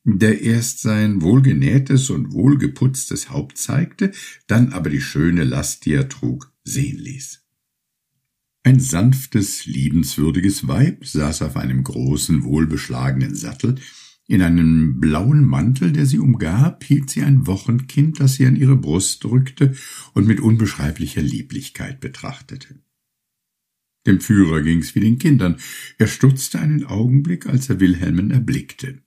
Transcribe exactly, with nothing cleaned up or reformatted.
der erst sein wohlgenähtes und wohlgeputztes Haupt zeigte, dann aber die schöne Last, die er trug, sehen ließ. Ein sanftes, liebenswürdiges Weib saß auf einem großen, wohlbeschlagenen Sattel. In einem blauen Mantel, der sie umgab, hielt sie ein Wochenkind, das sie an ihre Brust drückte und mit unbeschreiblicher Lieblichkeit betrachtete. Dem Führer ging's wie den Kindern. Er stutzte einen Augenblick, als er Wilhelmen erblickte.